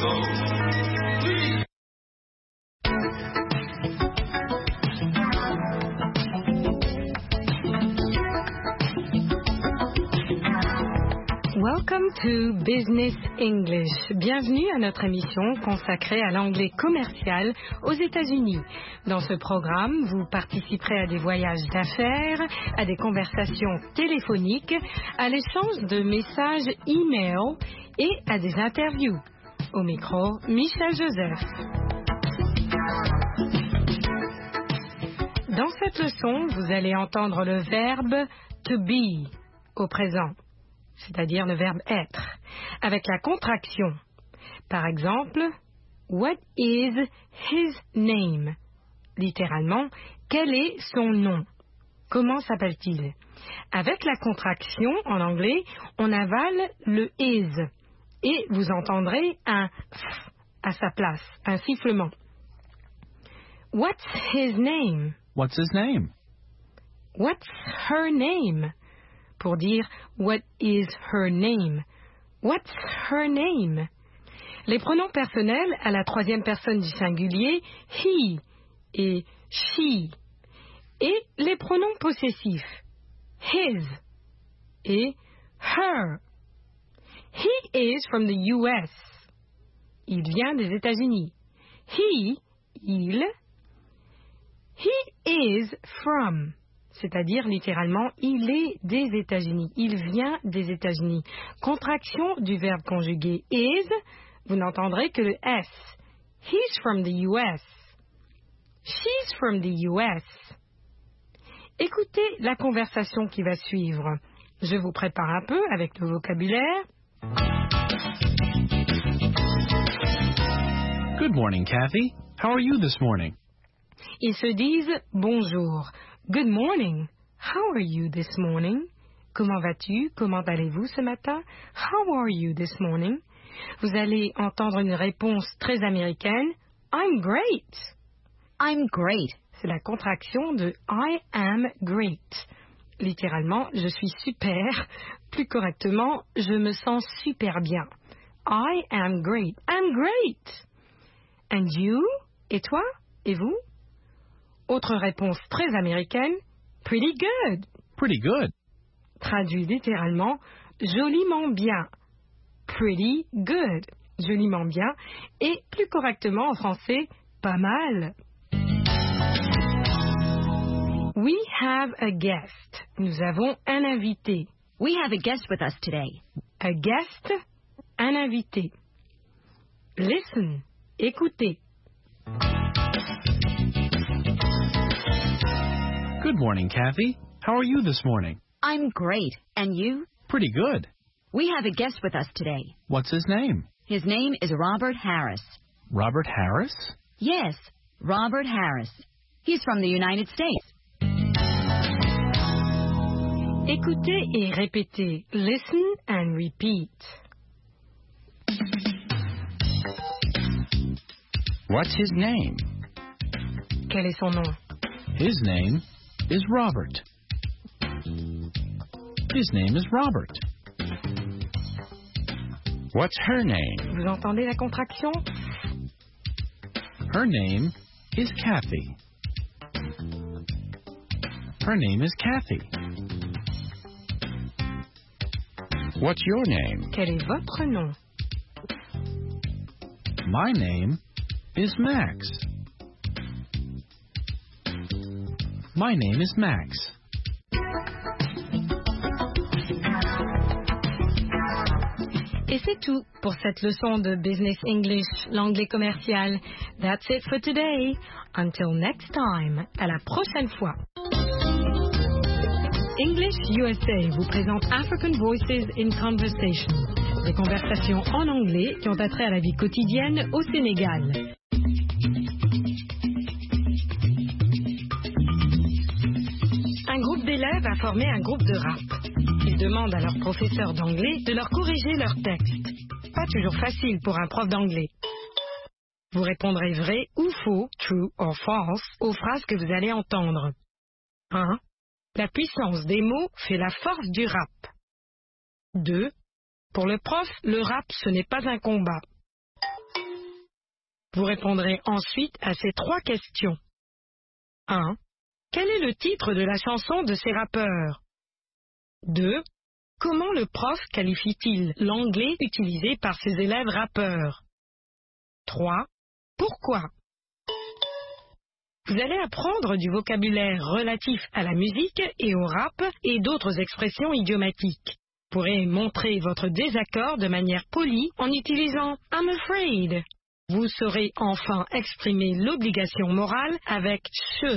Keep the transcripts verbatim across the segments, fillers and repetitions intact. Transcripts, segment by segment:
Welcome to Business English. Bienvenue à notre émission consacrée à l'anglais commercial aux États-Unis. Dans ce programme, vous participerez à des voyages d'affaires, à des conversations téléphoniques, à l'échange de messages e-mail et à des interviews. Au micro, Michel Joseph. Dans cette leçon, vous allez entendre le verbe to be au présent, c'est-à-dire le verbe être, avec la contraction. Par exemple, what is his name? Littéralement, quel est son nom? Comment s'appelle-t-il? Avec la contraction, en anglais, on avale le is et vous entendrez un f à sa place, un sifflement. What's his name? What's his name? What's her name? Pour dire what is her name? What's her name? Les pronoms personnels à la troisième personne du singulier, he et she. Et les pronoms possessifs, his et her. He is from the U S. Il vient des États-Unis. He, il. He is from. C'est-à-dire littéralement, il est des États-Unis, il vient des États-Unis. Contraction du verbe conjugué is, vous n'entendrez que le S. He's from the U S. She's from the U S. Écoutez la conversation qui va suivre. Je vous prépare un peu avec le vocabulaire. Good morning, Kathy. How are you this morning? Ils se disent bonjour. Good morning. How are you this morning? Comment vas-tu? Comment allez-vous ce matin? How are you this morning? Vous allez entendre une réponse très américaine. I'm great. I'm great. C'est la contraction de I am great. Littéralement, je suis super. Plus correctement, je me sens super bien. I am great. I'm great. And you? Et toi? Et vous? Autre réponse très américaine, pretty good. Pretty good. Traduit littéralement, joliment bien. Pretty good. Joliment bien. Et plus correctement en français, pas mal. We have a guest. Nous avons un invité. We have a guest with us today. A guest, un invité. Listen. Écoutez. Good morning, Kathy. How are you this morning? I'm great. And you? Pretty good. We have a guest with us today. What's his name? His name is Robert Harris. Robert Harris? Yes, Robert Harris. He's from the United States. Écoutez et répétez. Listen and repeat. What's his name? Quel est son nom? His name is Robert. His name is Robert. What's her name? Vous entendez la contraction? Her name is Kathy. Her name is Kathy. What's your name? Quel est votre nom? My name is Max. My name is Max. Et c'est tout pour cette leçon de Business English, l'anglais commercial. That's it for today. Until next time. À la prochaine fois. English U S A vous présente African Voices in Conversation. Des conversations en anglais qui ont attrait à la vie quotidienne au Sénégal. Un groupe d'élèves a formé un groupe de rap. Ils demandent à leur professeur d'anglais de leur corriger leurs textes. Pas toujours facile pour un prof d'anglais. Vous répondrez vrai ou faux, true or false, aux phrases que vous allez entendre. un. La puissance des mots fait la force du rap. deux. Pour le prof, le rap, ce n'est pas un combat. Vous répondrez ensuite à ces trois questions. un. Quel est le titre de la chanson de ces rappeurs? deux. Comment le prof qualifie-t-il l'anglais utilisé par ses élèves rappeurs? trois. Pourquoi? Vous allez apprendre du vocabulaire relatif à la musique et au rap et d'autres expressions idiomatiques. Vous pourrez montrer votre désaccord de manière polie en utilisant « I'm afraid ». Vous saurez enfin exprimer l'obligation morale avec « should ».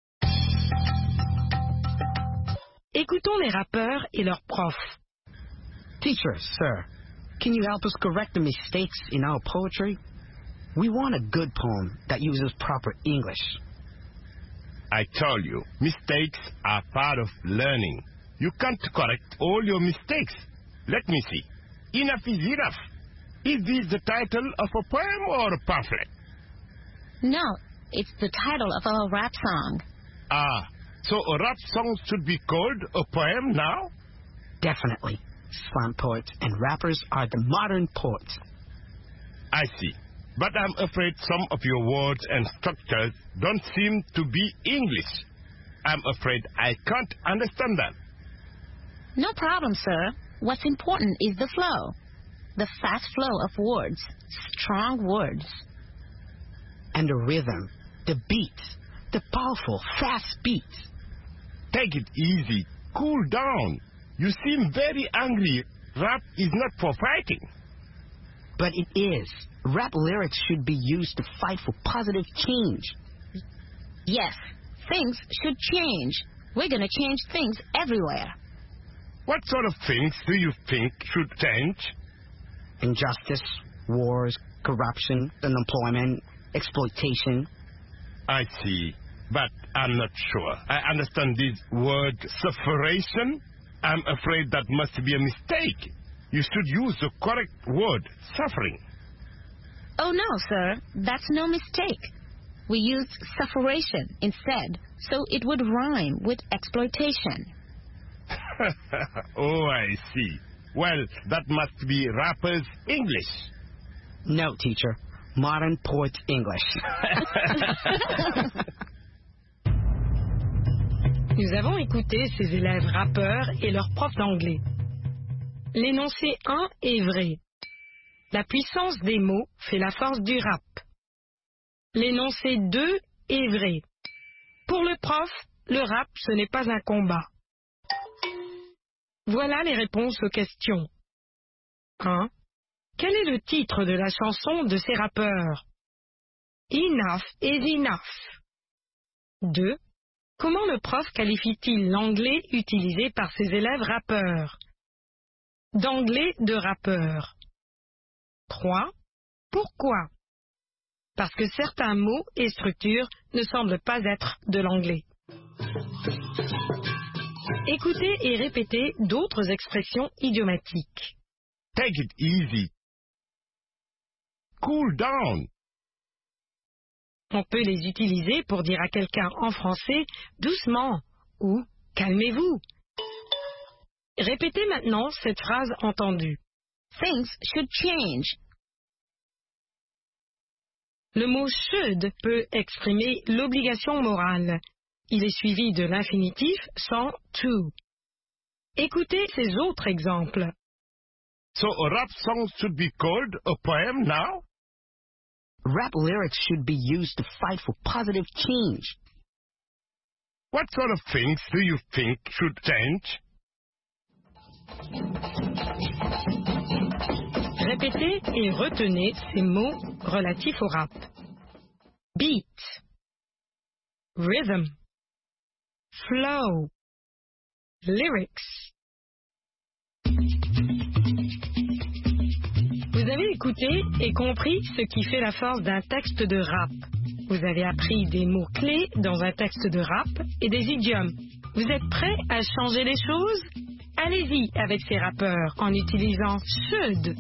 Écoutons les rappeurs et leurs profs. Teacher, sir, can you help us correct the mistakes in our poetry? We want a good poem that uses proper English. I told you, mistakes are part of learning. You can't correct all your mistakes. Let me see. Enough is enough. Is this the title of a poem or a pamphlet? No, it's the title of a rap song. Ah, so a rap song should be called a poem now? Definitely. Slam poets and rappers are the modern poets. I see. But I'm afraid some of your words and structures don't seem to be English. I'm afraid I can't understand them. No problem, sir. What's important is the flow. The fast flow of words. Strong words. And the rhythm, the beats, the powerful, fast beats. Take it easy. Cool down. You seem very angry. Rap is not for fighting. But it is. Rap lyrics should be used to fight for positive change. Yes, things should change. We're going to change things everywhere. What sort of things do you think should change? Injustice, wars, corruption, unemployment, exploitation. I see, but I'm not sure. I understand this word sufferation. I'm afraid that must be a mistake. You should use the correct word, suffering. Oh, no, sir. That's no mistake. We used sufferation instead, so it would rhyme with exploitation. Oh, I see. Well, that must be rappers' English. No, teacher. Modern poets' English. Nous avons écouté ces élèves rappeurs et leurs profs d'anglais. L'énoncé un est vrai. La puissance des mots fait la force du rap. L'énoncé deux est vrai. Pour le prof, le rap, ce n'est pas un combat. Voilà les réponses aux questions. un. Quel est le titre de la chanson de ces rappeurs? Enough is enough. deux. Comment le prof qualifie-t-il l'anglais utilisé par ses élèves rappeurs? D'anglais de rappeur. trois. Pourquoi? Parce que certains mots et structures ne semblent pas être de l'anglais. Écoutez et répétez d'autres expressions idiomatiques. Take it easy. Cool down. On peut les utiliser pour dire à quelqu'un en français « doucement » ou « calmez-vous ». Répétez maintenant cette phrase entendue. Things should change. Le mot « should » peut exprimer l'obligation morale. Il est suivi de l'infinitif sans « to ». Écoutez ces autres exemples. So a rap song should be called a poem now? Rap lyrics should be used to fight for positive change. What sort of things do you think should change? Répétez et retenez ces mots relatifs au rap. Beat, rhythm, flow, lyrics. Vous avez écouté et compris ce qui fait la force d'un texte de rap. Vous avez appris des mots-clés dans un texte de rap et des idiomes. Vous êtes prêts à changer les choses? Allez-y avec ces rappeurs en utilisant should.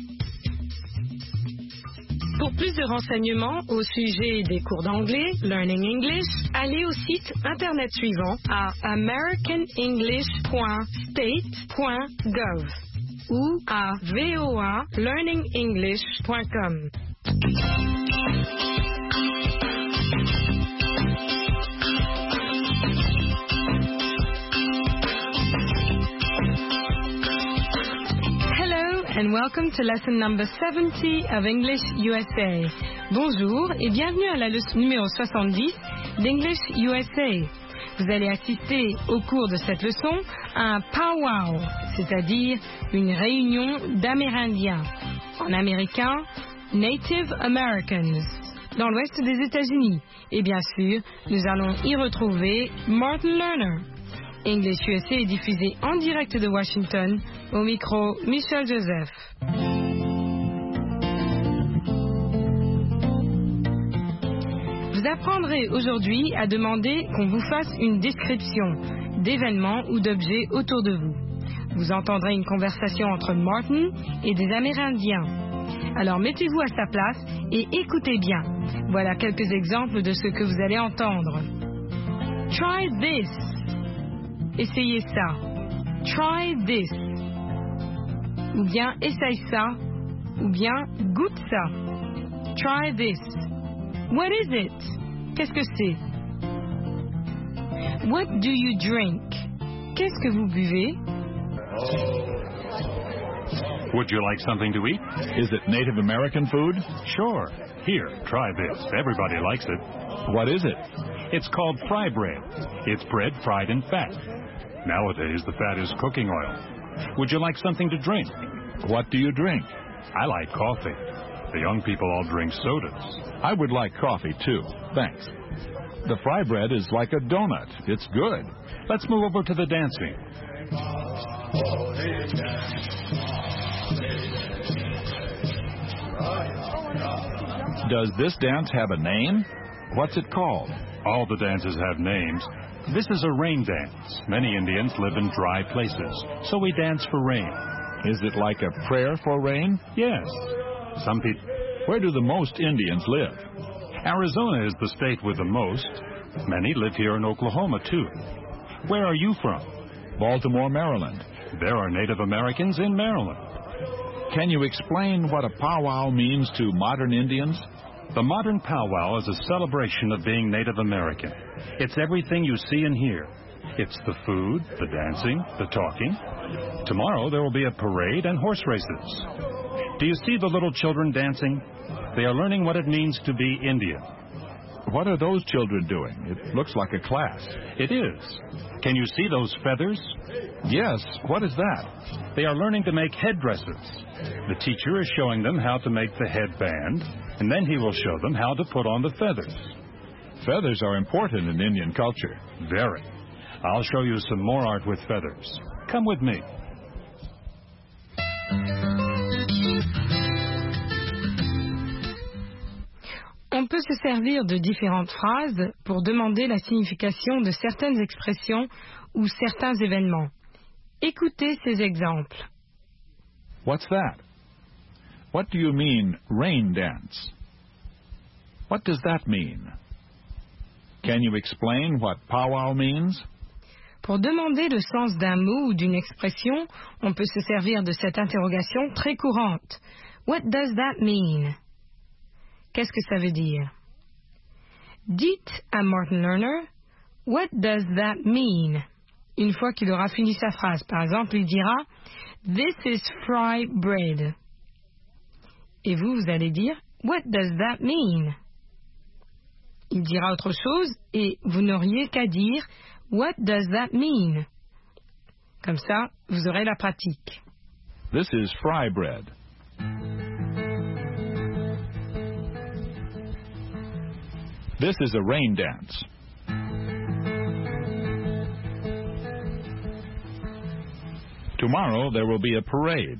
Pour plus de renseignements au sujet des cours d'anglais, Learning English, allez au site internet suivant à american english point state point gov ou à voa learning english point com. And welcome to lesson number seventy of English U S A. Bonjour et bienvenue à la leçon numéro soixante-dix d'English U S A. Vous allez assister au cours de cette leçon à un powwow, c'est-à-dire une réunion d'Amérindiens. En américain, Native Americans, dans l'ouest des États-Unis. Et bien sûr, nous allons y retrouver Martin Lerner. English U S A est diffusé en direct de Washington, au micro Michel Joseph. Vous apprendrez aujourd'hui à demander qu'on vous fasse une description d'événements ou d'objets autour de vous. Vous entendrez une conversation entre Martin et des Amérindiens. Alors mettez-vous à sa place et écoutez bien. Voilà quelques exemples de ce que vous allez entendre. Try this. Essayez ça. Try this. Ou bien essaye ça. Ou bien goûte ça. Try this. What is it? Qu'est-ce que c'est? What do you drink? Qu'est-ce que vous buvez? Would you like something to eat? Is it Native American food? Sure. Here, try this. Everybody likes it. What is it? It's called fry bread. It's bread fried in fat. Nowadays, the fat is cooking oil. Would you like something to drink? What do you drink? I like coffee. The young people all drink sodas. I would like coffee, too. Thanks. The fry bread is like a donut. It's good. Let's move over to the dancing. Does this dance have a name? What's it called? All the dances have names. This is a rain dance. Many Indians live in dry places, so we dance for rain. Is it like a prayer for rain? Yes. Some people... Where do the most Indians live? Arizona is the state with the most. Many live here in Oklahoma, too. Where are you from? Baltimore, Maryland. There are Native Americans in Maryland. Can you explain what a powwow means to modern Indians? The modern powwow is a celebration of being Native American. It's everything you see and hear. It's the food, the dancing, the talking. Tomorrow there will be a parade and horse races. Do you see the little children dancing? They are learning what it means to be Indian. What are those children doing? It looks like a class. It is. Can you see those feathers? Yes. What is that? They are learning to make headdresses. The teacher is showing them how to make the headband, and then he will show them how to put on the feathers. Feathers are important in Indian culture. Very. I'll show you some more art with feathers. Come with me. On peut se servir de différentes phrases pour demander la signification de certaines expressions ou certains événements. Écoutez ces exemples. What's that? What do you mean, rain dance? What does that mean? Can you explain what powwow means? Pour demander le sens d'un mot ou d'une expression, on peut se servir de cette interrogation très courante. What does that mean? Qu'est-ce que ça veut dire? Dites à Martin Lerner, what does that mean? Une fois qu'il aura fini sa phrase. Par exemple, il dira, this is fry bread. Et vous, vous allez dire, what does that mean? Il dira autre chose et vous n'auriez qu'à dire, what does that mean? Comme ça, vous aurez la pratique. This is fry bread. This is a rain dance. Tomorrow there will be a parade.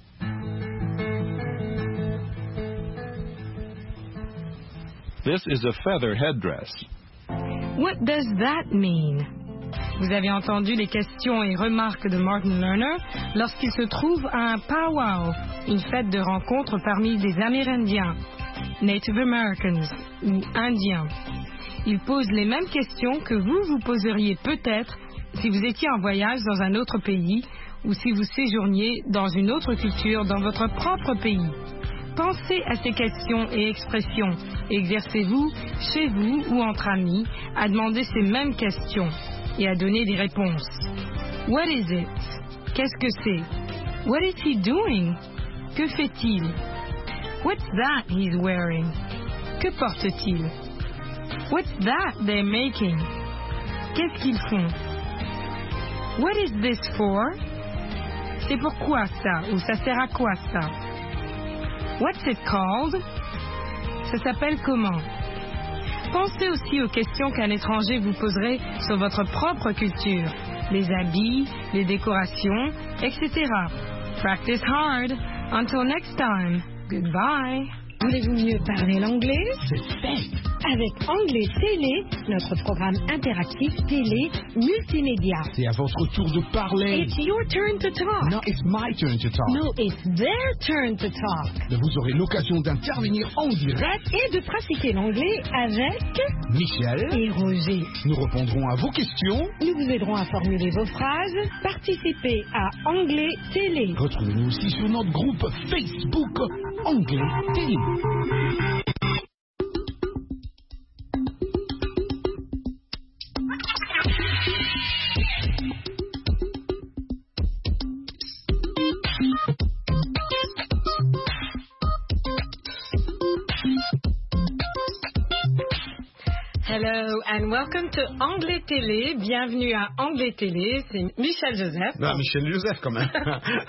This is a feather headdress. What does that mean? Vous avez entendu les questions et remarques de Martin Lerner lorsqu'il se trouve à un powwow, une fête de rencontre parmi des Amérindiens, Native Americans ou Indiens. Il pose les mêmes questions que vous vous poseriez peut-être si vous étiez en voyage dans un autre pays ou si vous séjourniez dans une autre culture dans votre propre pays. Pensez à ces questions et expressions. Exercez-vous, chez vous ou entre amis, à demander ces mêmes questions et à donner des réponses. What is it? Qu'est-ce que c'est? What is he doing? Que fait-il? What's that he's wearing? Que porte-t-il? What's that they're making? Qu'est-ce qu'ils font? What is this for? C'est pourquoi ça? Ou ça sert à quoi ça? What's it called? Ça s'appelle comment? Pensez aussi aux questions qu'un étranger vous poserait sur votre propre culture, les habits, les décorations, et cetera. Practice hard. Until next time. Goodbye. Voulez-vous mieux parler l'anglais? C'est fait. Avec Anglais Télé, notre programme interactif télé multimédia. C'est à votre tour de parler. It's your turn to talk. No, it's my turn to talk. No, it's their turn to talk. Vous aurez l'occasion d'intervenir en direct Et de pratiquer l'anglais avec Michel et Roger. Nous répondrons à vos questions. Nous vous aiderons à formuler vos phrases. Participez à Anglais Télé. Retrouvez-nous aussi sur notre groupe Facebook Anglais Télé. Hello and welcome to Anglais Télé. Bienvenue à Anglais Télé. C'est Michel Joseph. Non, Michel Joseph quand même.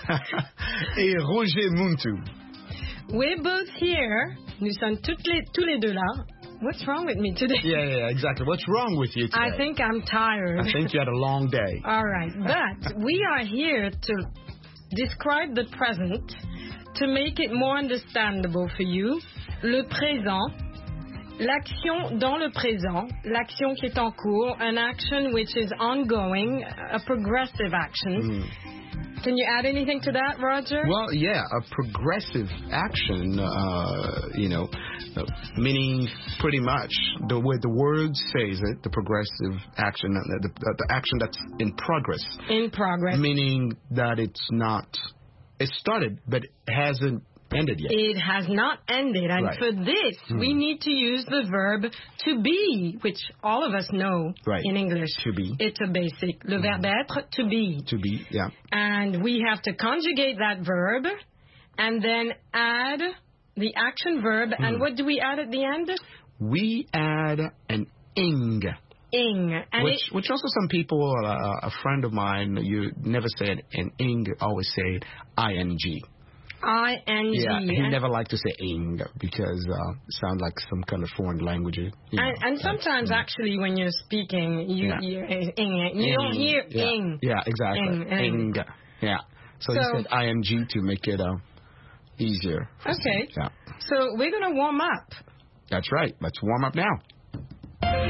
Et Roger Muntu. We're both here. Nous sommes toutes les, tous les deux là. What's wrong with me today? Yeah, yeah, exactly. What's wrong with you today? I think I'm tired. I think you had a long day. All right, but we are here to describe the present, to make it more understandable for you. Le présent, l'action dans le présent, l'action qui est en cours, an action which is ongoing, a progressive action. Mm. Can you add anything to that, Roger? Well, yeah, a progressive action, uh, you know, uh, meaning pretty much the way the word says it, the progressive action, uh, the, the, the action that's in progress. In progress. Meaning that it's not, it started, but it hasn't ended yet. It has not ended, and Right. for this, Hmm. we need to use the verb to be, which all of us know Right. in English. To be. It's a basic. Le verbe être, to be. To be, yeah. And we have to conjugate that verb, and then add the action verb. Hmm. And what do we add at the end? We add an ing. Ing. And Which, it, which also some people, uh, a friend of mine, you never said an ing, always say ing. I N G. Yeah, he and, never liked to say ing because uh, it sounds like some kind of foreign language. You know, and, and sometimes, like, actually, when you're speaking, you, Yeah. you, ing, you don't hear yeah. ing. Yeah, exactly. Ing, ing. Ing. Yeah. So, So- he said ing to make it uh, easier. for Okay. some- Yeah. So we're going to warm up. That's right. Let's warm up now.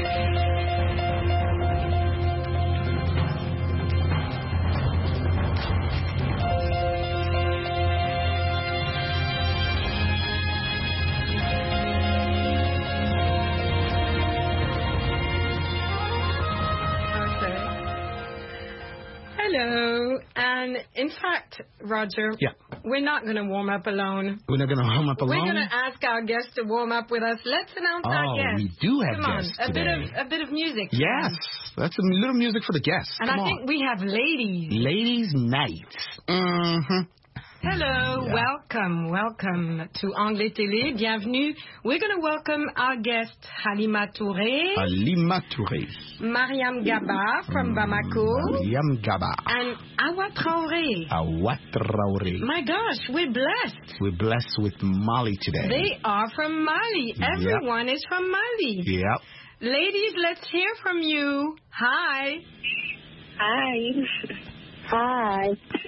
Okay. Hello. And in fact, Roger, Yeah. we're not going to warm up alone. We're not going to warm up We're alone. going to ask our guests to warm up with us. Let's announce our Oh, guests. we do have Come guests on, a bit today. of a bit of music. Yes. That's a little music for the guests. And Come I on. think we have ladies. Ladies' night. Mm-hmm. Hello, Yeah. welcome, welcome to Anglais Télé. Bienvenue. We're going to welcome our guest Halima Touré, Halima Touré. Mariam Gaba from Bamako, Mariam Gaba. and Awa Traoré. Awa Traoré. My gosh, we're blessed. We're blessed with Mali today. They are from Mali. Yep. Everyone is from Mali. Yep. Ladies, let's hear from you. Hi. Hi. Hi.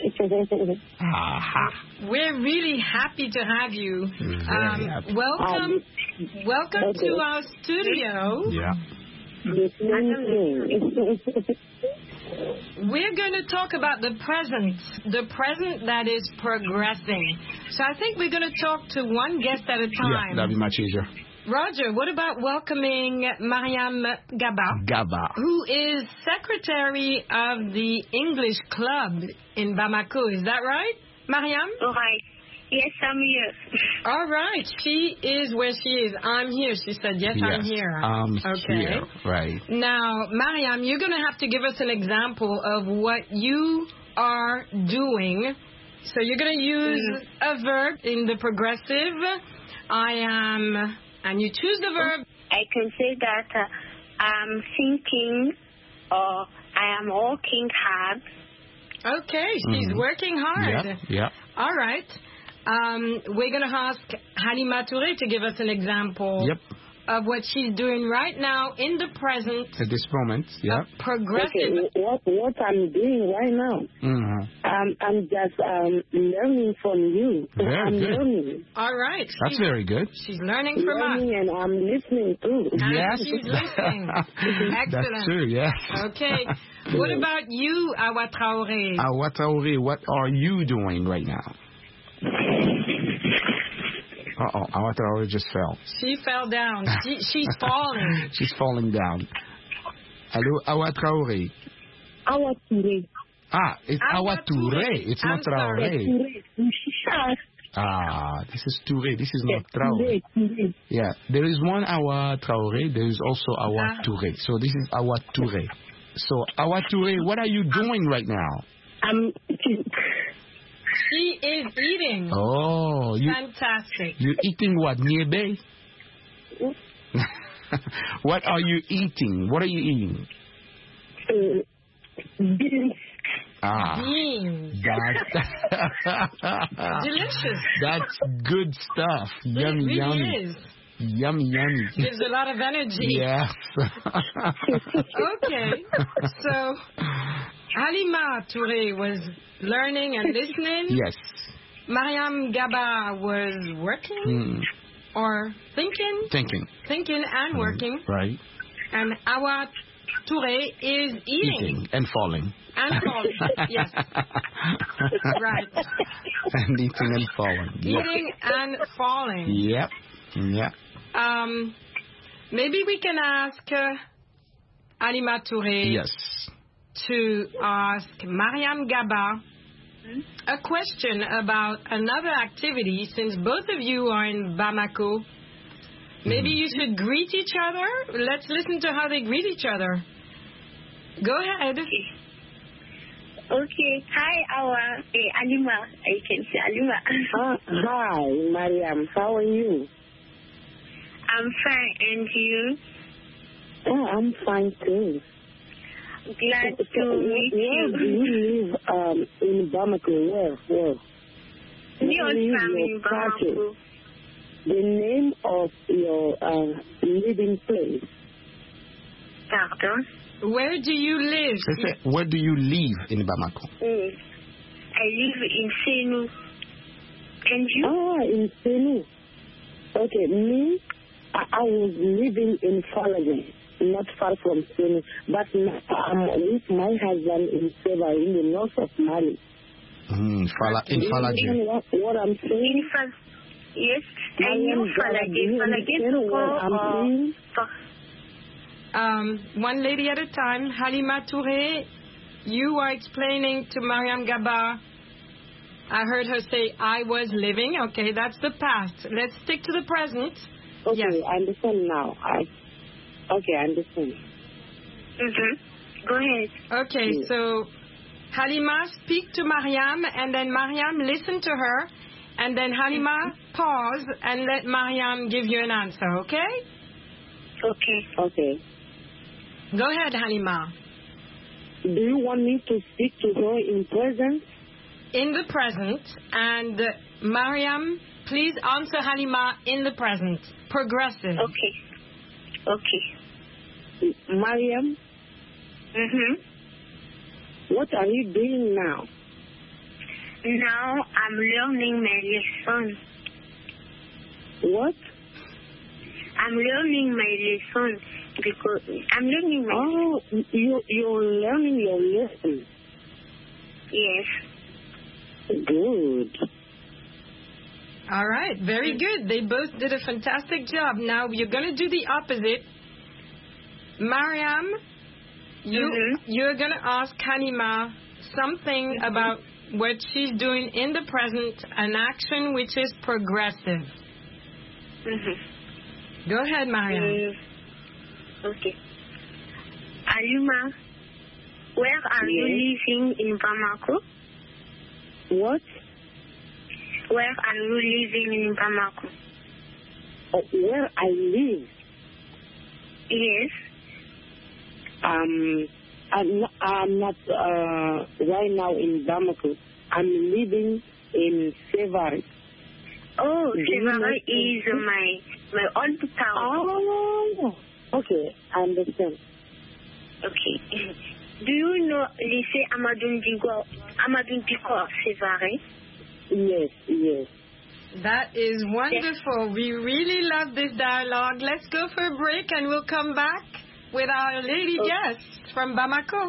Aha. We're really happy to have you. Very happy. Welcome, welcome to our studio. Yeah. We're going to talk about the present, the present that is progressing. So I think we're going to talk to one guest at a Yeah, time. that'd be much easier. Roger, what about welcoming Mariam Gaba, Gaba. who is secretary of the English Club in Bamako? Is that right, Mariam? Right. Yes, I'm here. All right. She is where she is. I'm here. She said, yes, yes, I'm here. I'm okay. here. Right. Now, Mariam, you're going to have to give us an example of what you are doing. So you're going to use mm. a verb in the progressive. I am, and you choose the verb. I can say that uh, I'm thinking or I am working hard. Okay, she's mm-hmm. working hard. Yeah, yeah. All right. Um, we're going to ask Halima Touré to give us an example yep. of what she's doing right now in the present. At this moment, yeah. Progressive. Okay, what, what I'm doing right now, mm-hmm. um, I'm just um, learning from you. Very I'm good. learning. All right. That's very good. She's learning from learning us. and I'm listening too. And yes. she's listening. Excellent. That's true, yes. Okay. What about you, Awa Traoré? Awa Traoré, what are you doing right now? Uh-oh, Awa Traoré just fell. She fell down. She, she's falling. She's falling down. Hello, Awa Traoré. Awa Touré. Ah, it's Awa, Awa Touré. It's I'm not Traoré. Touré. Ah, this is Touré. This is not Traoré. Touré. Yeah, there is one Awa Traoré. There is also Awa ah. Touré. So this is Awa Touré. So, Awa Touré, what are you doing right now? I'm She is eating. Oh, you, fantastic. You're eating what? Niébé? What are you eating? What are you eating? Uh, beans. Ah, beans. That's delicious. That's good stuff. It Yummy, really yummy. Is. Yummy, yummy. Gives a lot of energy. Yes. Okay. So, Halima Touré was learning and listening. Yes. Mariam Gaba was working mm. or thinking. Thinking. Thinking and mm. working. Right. And Awa Touré is eating. Eating and falling. And falling. Yes. Right. And eating and falling. Eating yep. and falling. Yep. Yeah. Um, maybe we can ask uh, Halima Touré yes. to ask Mariam Gaba a question about another activity. Since both of you are in Bamako, maybe mm. you should greet each other. Let's listen to how they greet each other. Go ahead. Okay. Hi, Awa. Hey, Halima. I can say Halima. uh, hi, Mariam. How are you? I'm fine, and you? Oh, I'm fine too. Glad so, to so, meet where you. Where do you live um, in Bamako? Where? Where? Where in Bamako. The name of your uh, living place. Pardon? Where do you live? Where do you live in Bamako? Mm. I live in Senu. And you? Ah, in Senu. Okay, me, I, I was living in Falagé, not far from Senu, but now I'm with my husband in Seva, in the north of Mali. Mm, Fala, in Falagé. What, what I'm saying? Yes, I knew Falagé. Falagé to go. Um, one lady at a time. Halima Touré, you are explaining to Mariam Gaba. I heard her say, I was living. Okay, that's the past. Let's stick to the present. Okay, yes. I understand now. I, okay, I understand. Mm-hmm. Go ahead. Okay, yeah. So Halima, speak to Mariam, and then Mariam, listen to her, and then Halima, pause, and let Mariam give you an answer, okay? Okay. Okay. Go ahead, Halima. Do you want me to speak to her in present? In the present. And uh, Mariam, please answer Halima in the present. Progressive. Okay. Okay. Mariam? Mm-hmm. What are you doing now? Now I'm learning my lesson. What? I'm learning my lesson. Because I'm learning my Oh, you, you're learning your lesson? Yes. Good. All right, very good. They both did a fantastic job. Now you're going to do the opposite. Mariam, you, mm-hmm. you're going to ask Halima something about what she's doing in the present, an action which is progressive. Mm-hmm. Go ahead, Mariam. Mm, okay. Alima, where are Yes. you living in Bamako? What? Where are you living in Bamako? Uh, where I live? Yes. Um, I'm not, I'm not uh, right now in Bamako. I'm living in Sevare. Oh, Do you know Sevare is something? my my old town. Oh, okay, I understand. Okay. Do you know Lycée Amadou Ndigo, Amadou Ndiko, Sevare? Yes, yes. That is wonderful. We really love this dialogue. Let's go for a break and we'll come back with our lady Okay. guest from Bamako.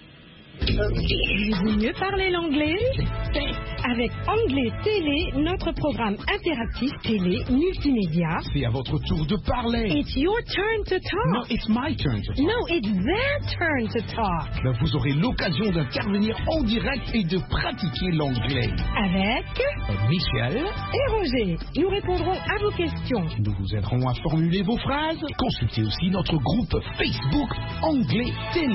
Okay. Vous mieux parler l'anglais? Avec Anglais Télé, notre programme interactif télé multimédia. C'est à votre tour de parler. It's your turn to talk. No, it's my turn to talk. No, it's their turn to talk. Ben, vous aurez l'occasion d'intervenir en direct et de pratiquer l'anglais. Avec Michel, et Roger, nous répondrons à vos questions. nous vous aiderons à formuler vos phrases. Consultez aussi notre groupe Facebook Anglais Télé.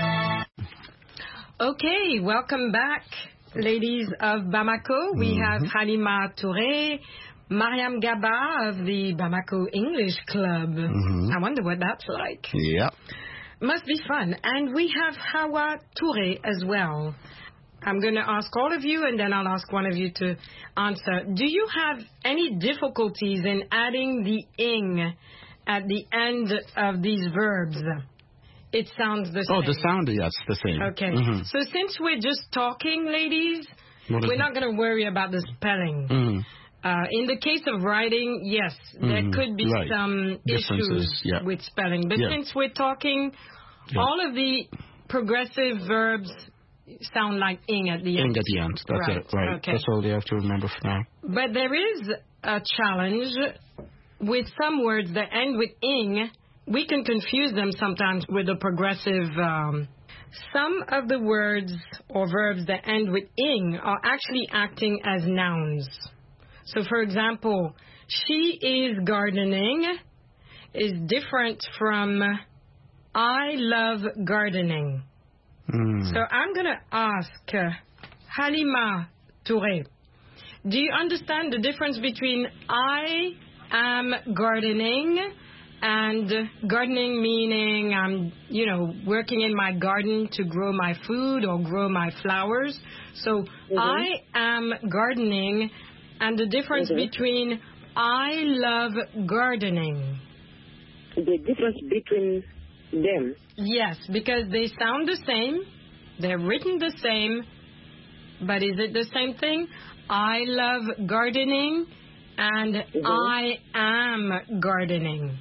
Okay, welcome back, ladies of Bamako. We have Halima Touré, Mariam Gaba of the Bamako English Club. Mhm. I wonder what that's like. Yeah. Must be fun. And we have Hawa Touré as well. I'm going to ask all of you, and then I'll ask one of you to answer. Do you have any difficulties in adding the ing at the end of these verbs? It sounds the same. Oh, the sound, yes, the same. Okay. Mhm. So since we're just talking, ladies, What is we're it? not going to worry about the spelling. Mhm. Uh, in the case of writing, yes, there Mhm. could be Right. some Differences, issues yeah. with spelling. But Yeah. since we're talking, Yeah. all of the progressive verbs sound like ing at the end. Ing at the end. That's Right, it. Right. okay. That's all you have to remember for now. But there is a challenge with some words that end with ing. We can confuse them sometimes with the progressive. Um, some of the words or verbs that end with ing are actually acting as nouns. So, for example, she is gardening is different from I love gardening. Mm. So I'm going to ask uh, Halima Touré, do you understand the difference between I am gardening and gardening meaning I'm, you know, working in my garden to grow my food or grow my flowers? So Mm-hmm. I am gardening and the difference Mhm. between I love gardening. The difference between them. Yes, because they sound the same, they're written the same, but is it the same thing? I love gardening and Mhm. I am gardening.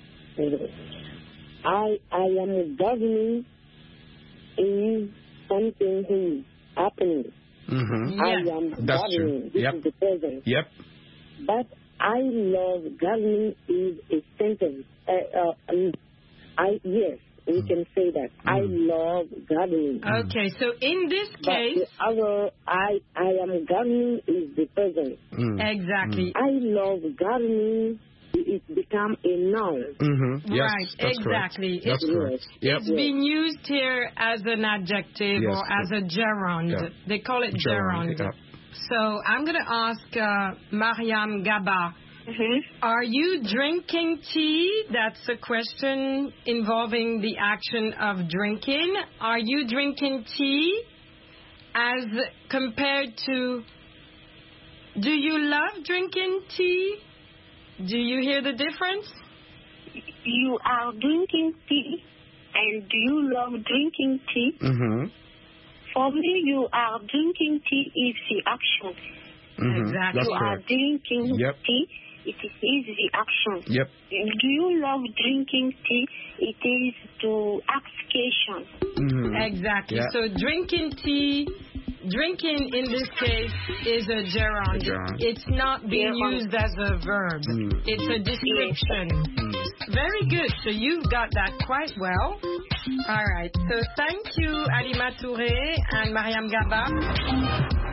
I I am gardening is something is happening. Mhm. I Yes. am That's gardening. true. This Yep. is the present. Yep. But I love gardening is a sentence. Uh, uh, um, I yes, we can say that. I love gardening. Okay, so in this But case, the other I I am gardening is the present. Mm. exactly. I love gardening. It become a noun. Mhm. Yes, Right, that's exactly. correct. That's Yes. correct. Yep. It's been used here as an adjective Yes. or as a gerund. Yeah. They call it Gerund, gerund. yeah. So I'm going to ask uh, Mariam Gaba, Mm-hmm. are you drinking tea? That's a question involving the action of drinking. Are you drinking tea as compared to, do you love drinking tea? Do you hear the difference? You are drinking tea, and do you love drinking tea? Mhm. For me, you are drinking tea is the action. Mhm. Exactly. That's You are correct. drinking Yep. tea, it is the action. Yep. Do you love drinking tea? It is to ask question. Mhm. Exactly. Yeah. So drinking tea, drinking in this case is a gerund. A gerund. It's not being Gerund. used as a verb. Mm. It's a description. Mm. Very good. So you've got that quite well. All right. So thank you, Halima Touré and Mariam Gaba.